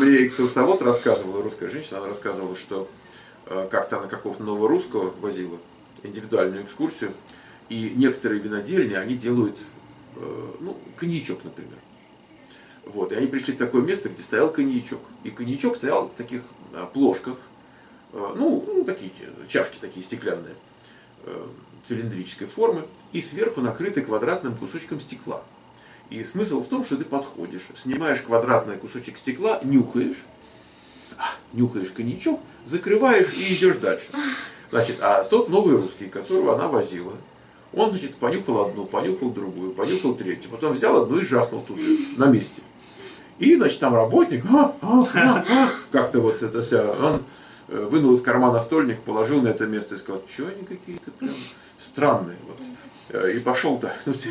Мне экскурсовод рассказывала, русская женщина, она рассказывала, что как-то она какого-то нового русского возила, индивидуальную экскурсию, и некоторые винодельни, они делают, коньячок, например. Вот, и они пришли в такое место, где стоял коньячок. И коньячок стоял в таких плошках, такие чашки такие стеклянные, цилиндрической формы, и сверху накрыты квадратным кусочком стекла. И смысл в том, что ты подходишь, снимаешь квадратный кусочек стекла, нюхаешь коньячок, закрываешь и идешь дальше. Значит, а тот новый русский, которого она возила, он, значит, понюхал одну, понюхал другую, понюхал третью, потом взял одну и жахнул тут же, на месте. И, значит, там работник, как-то вот это вся, он вынул из кармана стольник, положил на это место и сказал, что они какие-то прям странные. Вот. И пошел дальше.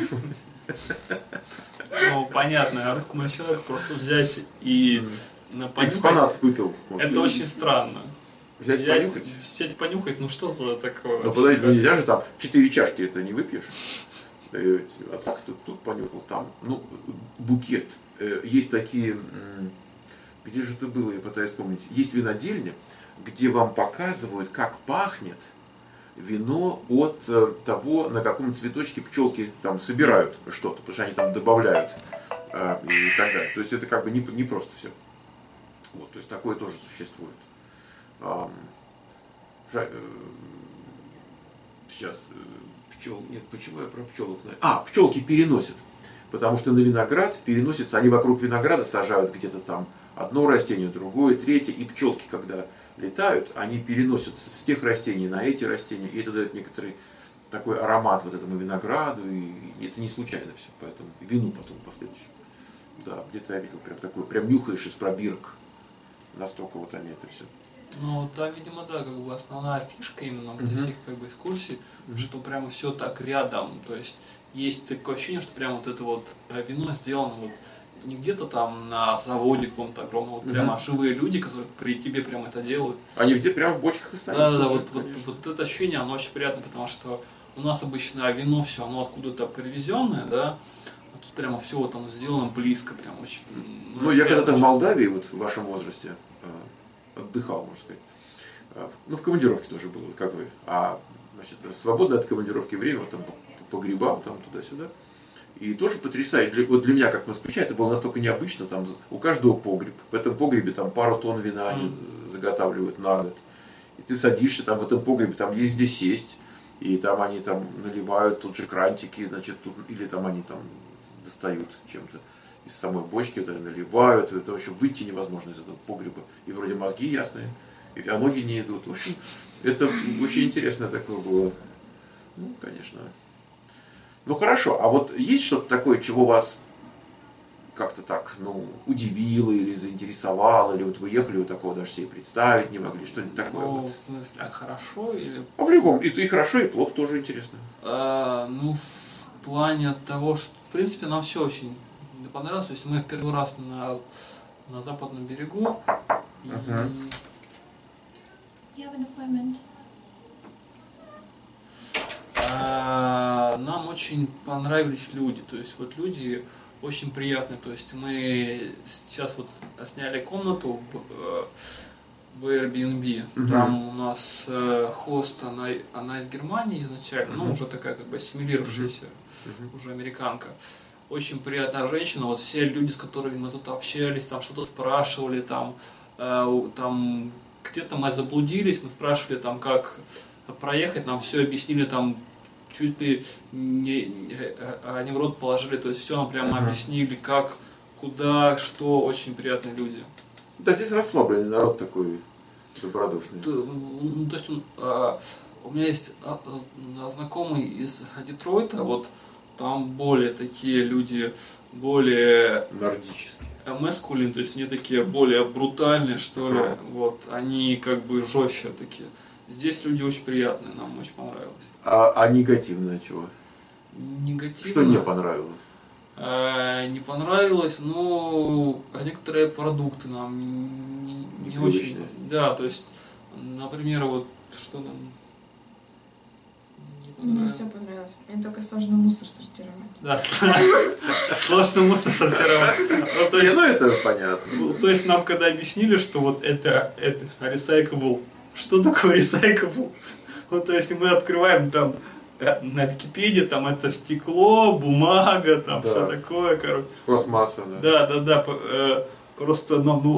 Ну, понятно, русскому человеку просто взять и понюхать. Экспонат выпил. Это очень странно. Взять понюхать, ну что за такое? Ну подожди, ну нельзя же там 4 чашки это не выпьешь. А так тут понюхал, там, букет. Есть такие, где же это было, я пытаюсь вспомнить. Есть винодельня, где вам показывают, как пахнет вино от того, на каком цветочке пчелки там собирают что-то, потому что они там добавляют и так далее. То есть это как бы не просто все. Вот, то есть такое тоже существует. Сейчас пчел. Нет, почему я про пчелок знаю? Пчелки переносят. Потому что на виноград переносятся, они вокруг винограда сажают где-то там одно растение, другое, третье, и пчелки, когда летают, они переносятся с тех растений на эти растения, и это дает некоторый такой аромат вот этому винограду, и это не случайно все, поэтому вину потом последующем. Да, где-то я видел прям такой, прям нюхаешь из пробирок, настолько вот они это все. Ну, там, видимо, да, как бы основная фишка именно вот этих как бы экскурсий, что прямо все так рядом, то есть есть такое ощущение, что прямо вот это вот вино сделано вот не где-то там на заводе каком-то огромном, вот прямо живые люди, которые при тебе прямо это делают. Они где прямо в бочках и стоят. Да, вот это ощущение, оно очень приятно, потому что у нас обычно вино все, оно откуда-то привезенное, да, а тут прямо все вот оно сделано близко, прям очень. Я когда-то в Молдавии, вот в вашем возрасте, отдыхал, можно сказать. В командировке тоже был, как вы. Значит, свободное от командировки время, вот там по грибам, там туда-сюда. И тоже потрясает. Вот для меня, как москвича, это было настолько необычно. Там у каждого погреб. В этом погребе там пару тонн вина они заготавливают на год. И ты садишься там в этом погребе, там есть где сесть. И там они там наливают тут же крантики, значит, или там они там достают чем-то из самой бочки, это наливают. Это вообще выйти невозможно из этого погреба. И вроде мозги ясные, а ноги не идут. В общем, это очень интересно такое было. Конечно. Хорошо, а вот есть что-то такое, чего вас как-то так, удивило или заинтересовало, или вот вы ехали, вы такого даже себе представить не могли, что-нибудь такое? В смысле, хорошо или... В любом, и хорошо, и плохо тоже интересно. В плане того, что, в принципе, нам все очень понравилось, то есть мы в первый раз на западном берегу, нам очень понравились люди, то есть вот люди очень приятные, то есть мы сейчас вот сняли комнату в Airbnb, там у нас хост, она из Германии изначально, уже такая как бы ассимилировавшаяся, уже американка. Очень приятная женщина, вот все люди, с которыми мы тут общались, там что-то спрашивали, там где-то мы заблудились, мы спрашивали там как проехать, нам все объяснили, там чуть ли они в рот положили, то есть все нам прямо объяснили, как, куда, что, очень приятные люди. Да, здесь расслабленный народ такой добродушный. То есть у меня есть знакомый из Детройта, вот там более такие люди, более нордические, маскулин, то есть они такие более брутальные, что ли, вот, они как бы жестче такие. Здесь люди очень приятные, нам очень понравилось. А негативное чего? Негативное? Что не понравилось? Не понравилось, некоторые продукты нам не очень. Да, то есть, например, вот что нам не Мне все понравилось. Мне только сложно мусор сортировать. Да, сложно мусор сортировать. Ну, это понятно. То есть нам когда объяснили, что вот это recyclable, что такое recyclable? Вот, то есть мы открываем там на Википедии, там это стекло, бумага, там все такое, короче. Пластмасса, да. Да. Просто,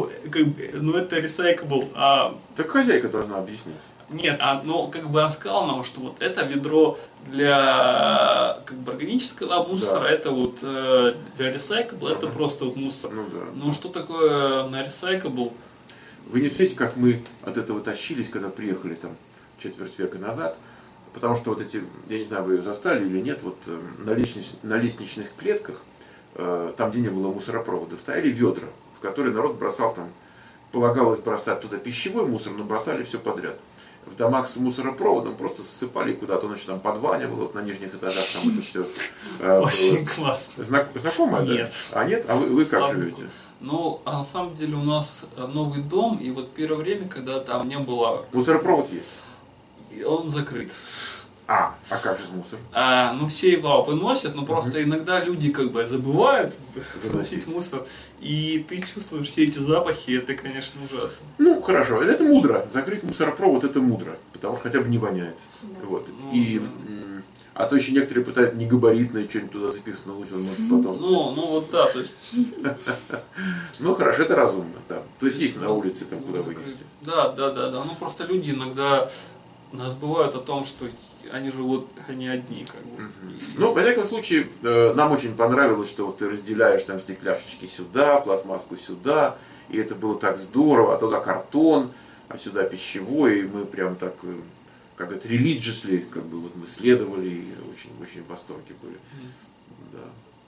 это recyclable. Так хозяйка должна объяснить. Нет, как бы она сказала нам, что вот это ведро для органического мусора, это вот для recyclable, это просто вот мусор. Ну да. Но что такое на recyclable? Вы не представляете, как мы от этого тащились, когда приехали там четверть века назад, потому что вот эти, я не знаю, вы ее застали или нет, вот на лестничных клетках, там, где не было мусоропровода, стояли ведра, в которые народ бросал там, полагалось бросать туда пищевой мусор, но бросали все подряд. В домах с мусоропроводом просто ссыпали куда-то, он там подванивал, вот на нижних этажах там это все. Очень классно. Знакомое, да? Нет. А нет? А вы как живете? Ну, а на самом деле у нас новый дом, и вот первое время, когда там не было... Мусоропровод есть? Он закрыт. А как же с мусором? Ну, все его выносят, но просто иногда люди как бы забывают выносить мусор, и ты чувствуешь все эти запахи, и это, конечно, ужасно. Ну, хорошо, это мудро. Закрыть мусоропровод это мудро, потому что хотя бы не воняет. Да. Вот. А то еще некоторые пытаются негабаритное что-нибудь туда запихнуть, он может потом. Ну вот да, то есть... Ну хорошо, это разумно, да. То есть есть на улице там куда вынести. Да. Ну просто люди иногда забывают о том, что они живут не одни, как бы. Ну, во всяком случае, нам очень понравилось, что вот ты разделяешь там стекляшечки сюда, пластмасску сюда, и это было так здорово, а туда картон, а сюда пищевой, и мы прям так, как это, religiously, как бы вот мы следовали, и очень в восторге были. Да.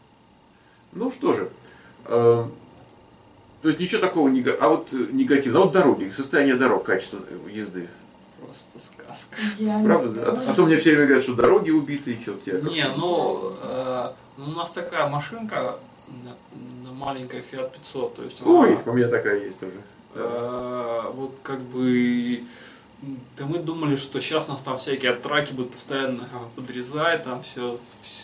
Ну что же, то есть ничего такого негативного. А вот дороги, состояние дорог, качество езды. Просто сказка. Правда? А то мне все время говорят, что дороги убитые, черт я. Не, у нас такая машинка, маленькая Fiat 500, то есть Ой, у меня такая есть тоже. Вот как бы, да мы думали, что сейчас нас там всякие траки будут постоянно подрезать, там все.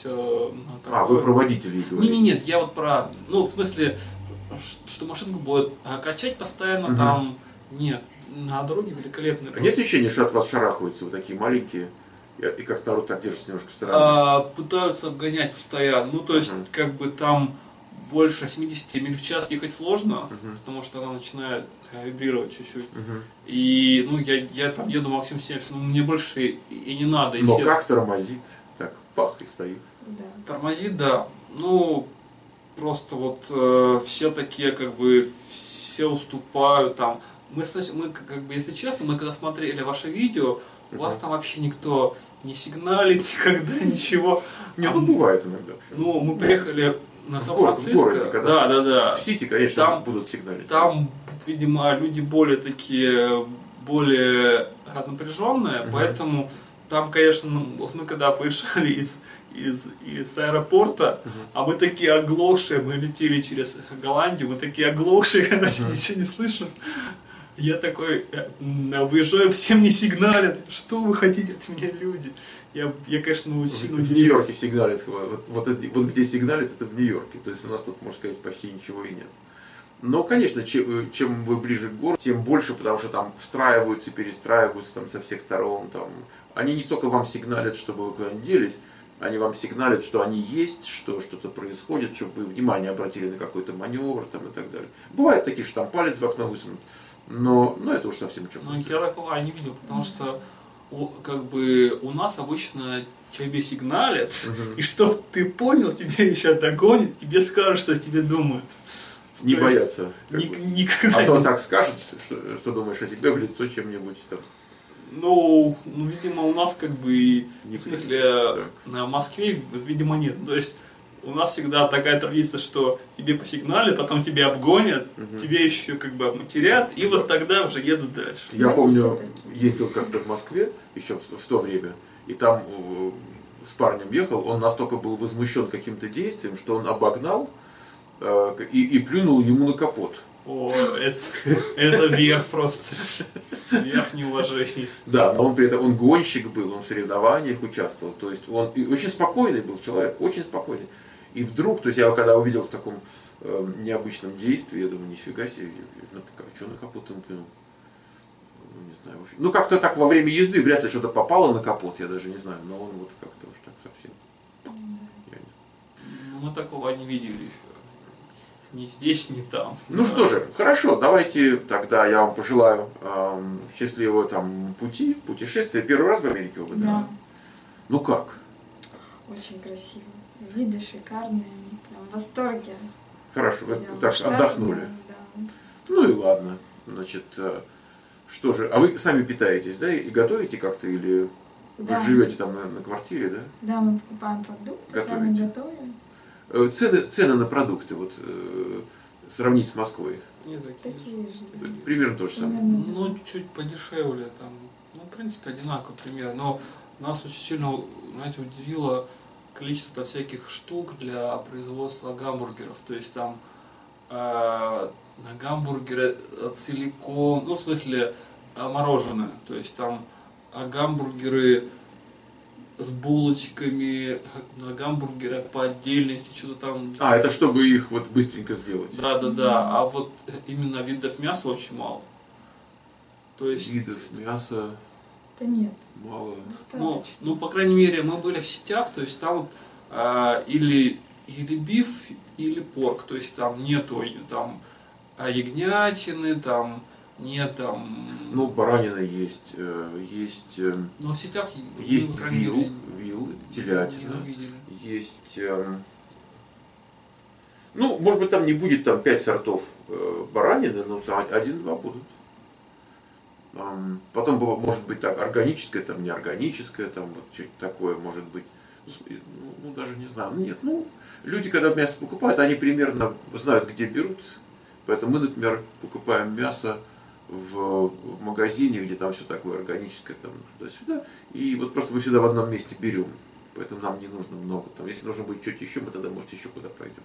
Вы про водителей говорите? Нет, я вот про, в смысле, что машинку будет качать постоянно, там, нет. На дороге великолепно. А нет ощущения, что от вас шарахаются вот такие маленькие, и как народ так держится немножко в стороне? Пытаются обгонять постоянно. Ну, то есть, как бы там больше 70 миль в час ехать сложно, потому что она начинает вибрировать чуть-чуть. И, я там еду максимум 70, мне больше и не надо. Но как тормозит? Так, пах, и стоит. Да. Тормозит, да. Просто вот все такие, как бы, все уступают там. Мы, как бы, если честно, мы когда смотрели ваше видео, у вас там вообще никто не сигналит, никогда ничего. Бывает иногда. Мы приехали на Сан-Франциско. В городе, когда Да. В Сити, конечно, там будут сигналить. Там, видимо, люди более напряженные, поэтому там, конечно, мы когда выезжали из аэропорта, а мы такие оглохшие, мы летели через Голландию, мы такие оглохшие, короче, ничего не слышим. Я такой, выезжаю, всем не сигналят. Что вы хотите от меня, люди? Я конечно, сильно в Нью-Йорке сигналят. Вот где сигналят, это в Нью-Йорке. То есть у нас тут, можно сказать, почти ничего и нет. Но, конечно, чем вы ближе к городу, тем больше, потому что там встраиваются, перестраиваются там, со всех сторон. Там. Они не столько вам сигналят, чтобы вы куда-нибудь делись, они вам сигналят, что они есть, что что-то происходит, чтобы вы внимание обратили на какой-то маневр там, и так далее. Бывают такие, что там палец в окно высунут. Но это уж совсем что-то. Я такого не видел, потому что как бы у нас обычно тебе сигналят, и чтоб ты понял, тебе еще догонят, тебе скажут, что тебе думают. Не боятся. Никогда. А то так скажут, что думаешь о тебе в лицо чем-нибудь там. Видимо, у нас как бы, в смысле, в Москве, видимо, нет. То есть у нас всегда такая традиция, что тебе посигналят, потом тебя обгонят, тебе еще как бы обматерят, и вот тогда уже едут дальше. Я помню, ездил как-то в Москве, еще в то время, и там с парнем ехал, он настолько был возмущен каким-то действием, что он обогнал и плюнул ему на капот. О, это верх просто. Верх неуважения. Да, но он при этом, он гонщик был, он в соревнованиях участвовал, то есть он и очень спокойный был человек, очень спокойный. И вдруг, то есть я его когда увидел в таком необычном действии, я думаю, нифига себе, что на капот ему плюнул? Ну, не знаю, вообще. Ну, как-то так во время езды вряд ли что-то попало на капот, я даже не знаю, но он вот как-то уж так совсем. Я не знаю. Мы такого не видели еще. Ни здесь, ни там. Ну что же, хорошо, давайте тогда я вам пожелаю счастливого там путешествия. Первый раз в Америке вы, да? Да. Ну как? Очень красиво. Виды шикарные. Прям в восторге. Хорошо, вы Сидела так в штате, отдохнули. Да. Ну и ладно. Значит, что же, а вы сами питаетесь, да, и готовите как-то, или Да. вы живете там на квартире, да? Да, мы покупаем продукты, сами Готовите. готовим. Цены на продукты, вот сравнить с Москвой, Не такие. Такие же. примерно то же самое. Примерно. Ну, чуть подешевле там. Ну, в принципе, одинаково примерно. Но нас очень сильно, знаете, удивило количество всяких штук для производства гамбургеров. То есть там на гамбургеры целиком, ну, в смысле, мороженое. То есть там гамбургеры с булочками, на гамбургеры по отдельности, что-то там. А, это чтобы их вот быстренько сделать. Да. А вот именно видов мяса очень мало. То есть, Видов мяса Да нет, мало. достаточно. ну, по крайней мере, мы были в сетях, то есть там или биф, или порк, то есть там нету там ягнятины, там нет там. Ну, баранина есть, Но в сетях есть мы, по крайней мере, вил, не телятина, увидели. есть, ну, может быть, там не будет там 5 сортов баранины, но там 1-2 будут. Потом, может быть, так, органическое, там, неорганическое, там, вот что-то такое, может быть, ну, даже не знаю, нет, ну, люди, когда мясо покупают, они примерно знают, где берут, поэтому мы, например, покупаем мясо в магазине, где там все такое органическое, там, туда-сюда, и вот просто мы всегда в одном месте берем, поэтому нам не нужно много, там, если нужно будет что-то еще, мы тогда, может, еще куда пойдем.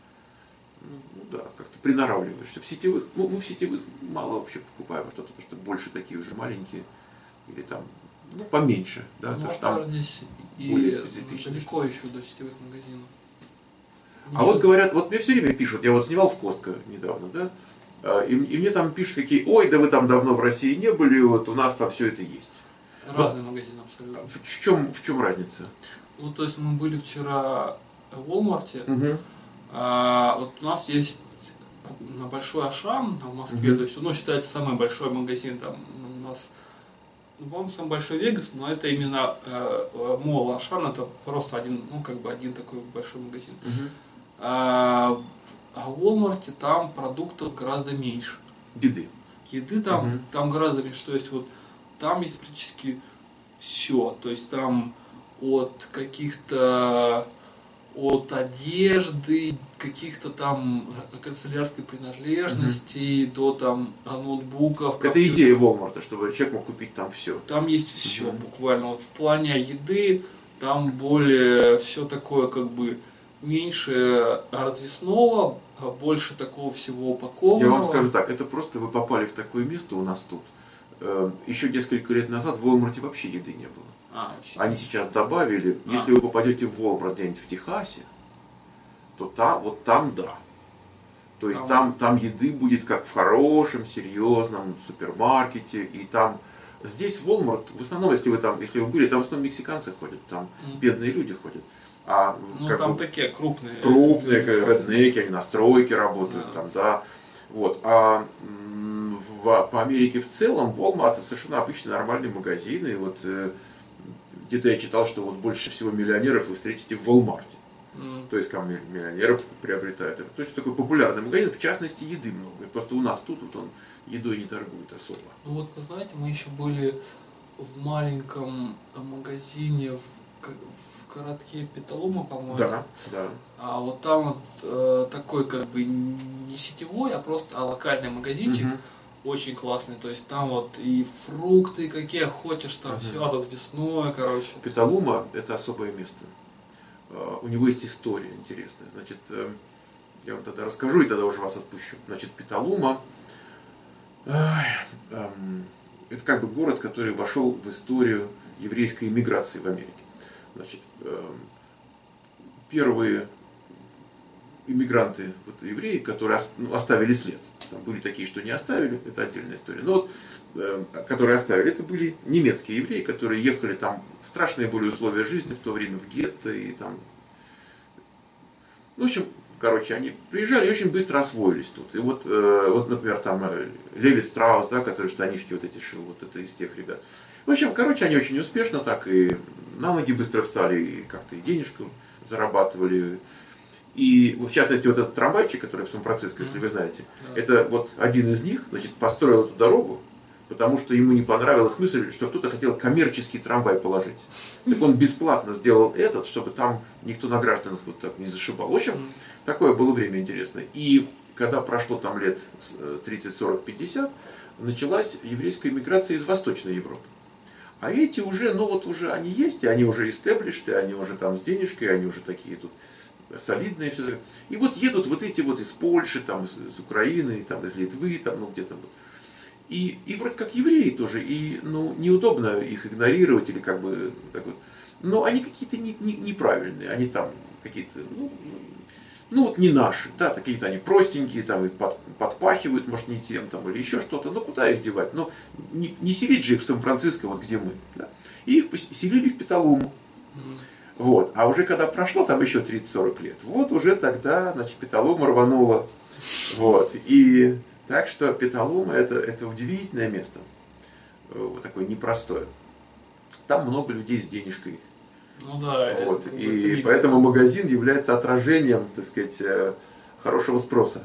Ну да, как-то приноравливаешься. В сетевых, ну, мы в сетевых мало вообще покупаем что-то, потому что больше такие уже маленькие, или там, ну, поменьше, да, Ну, потому что а там здесь более и специфичные далеко еще до сетевых магазинов. А вот говорят, вот мне все время пишут, я вот снимал в Костко недавно, да, и мне там пишут такие, ой, да вы там давно в России не были, вот у нас там все это есть. Разные магазины абсолютно. В чем разница? Ну, то есть мы были вчера в Walmart, Угу. вот у нас есть на Большой Ашан в Москве, Мгм. то есть, ну, считается самый большой магазин, там у нас, ну, по-моему, самый большой Вегас, но это именно молл Ашан, это просто один, ну, как бы один такой большой магазин. А в Walmart там продуктов гораздо меньше. Еды. Еды там, Мгм. там гораздо меньше. То есть вот там есть практически все. То есть там от каких-то от одежды, каких-то там канцелярской принадлежностей до там ноутбуков. Это идея Walmart, чтобы человек мог купить там все. Там есть все Мгм. буквально. Вот в плане еды там более все такое как бы меньше развесного, а больше такого всего упакованного. Я вам скажу так, это просто вы попали в такое место у нас тут. Еще несколько лет назад в Walmart вообще еды не было. Очень. Они сейчас добавили, если вы попадете в Walmart где-нибудь в Техасе, то там, вот там да. То есть там еды будет как в хорошем, серьезном супермаркете, и там здесь в Walmart, в основном, если вы были, там в основном мексиканцы ходят, там бедные люди ходят. А Ну как там бы такие крупные. крупные, реднеки, они на стройке работают, Да. там, да. Вот. А по Америке в целом Walmart это совершенно обычный нормальный магазин, и вот где-то я читал, что вот больше всего миллионеров вы встретите в Walmart. То есть там миллионеры приобретают. То есть такой популярный магазин, в частности еды много. И просто у нас тут вот он едой не торгует особо. Ну вот, вы знаете, мы еще были в маленьком магазине в городке Петалума, по-моему. Да, да. А вот там вот такой как бы не сетевой, а просто локальный магазинчик. Мгм. Очень классный. То есть там вот и фрукты какие хочешь, там все развесное, короче. Петалума это особое место. У него есть история интересная. Значит, Я вам тогда расскажу и тогда уже вас отпущу. Значит, Петалума это как бы город, который вошел в историю еврейской эмиграции в Америке. Значит, первые иммигранты, вот, евреи, которые оставили след. Там были такие, что не оставили, это отдельная история. Но вот, которые оставили, это были немецкие евреи, которые ехали там, страшные были условия жизни в то время, в гетто и там. Ну, в общем, короче, они приезжали и очень быстро освоились тут. И вот, например, там Леви Страус, да, который штанишки вот эти шил, вот это из тех ребят. В общем, короче, они очень успешно так и на ноги быстро встали, и как-то и денежку зарабатывали. И, в частности, вот этот трамвайчик, который в Сан-Франциско, если вы знаете, это вот один из них, значит, построил эту дорогу, потому что ему не понравилась мысль, что кто-то хотел коммерческий трамвай положить. Так он бесплатно сделал этот, чтобы там никто на гражданах вот так не зашибал. В общем, такое было время интересное. И когда прошло там лет 30, 40, 50, началась еврейская миграция из Восточной Европы. А эти уже, ну вот уже они есть, и они уже established, и они уже там с денежкой, они уже такие тут солидные. Все. И вот едут вот эти вот из Польши, там, из Украины, там, из Литвы, там, ну где-то вот. И вроде как евреи тоже, и ну, неудобно их игнорировать или как бы так вот. Но они какие-то неправильные, они там какие-то, ну вот не наши, да, какие-то они простенькие, там и подпахивают, может не тем, там, или еще что-то, ну куда их девать? Ну не селить же их в Сан-Франциско, вот где мы, да? И их поселили в Петалуму. Вот. А уже когда прошло там еще 30-40 лет, вот уже тогда, значит, Петалума рванула. Вот. И так что Петалума это удивительное место, вот такое непростое. Там много людей с денежкой. Ну да. Вот. И поэтому магазин является отражением, так сказать, хорошего спроса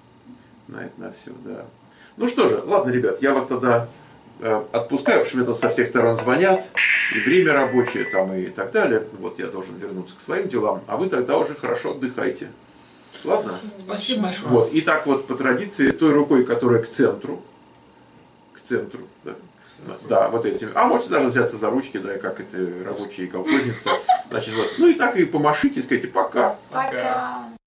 на все, да. Ну что же, ладно, ребят, я вас тогда отпускаю, потому что мне тут со всех сторон звонят, и время рабочее там и так далее. Вот я должен вернуться к своим делам, а вы тогда уже хорошо отдыхайте. Ладно? Спасибо большое. Вот. И так вот по традиции, той рукой, которая к центру, да, да, вот этими. А можете даже взяться за ручки, да, как эти рабочие колхозницы. Значит, вот. Ну и так и помашите, скажите пока. Пока.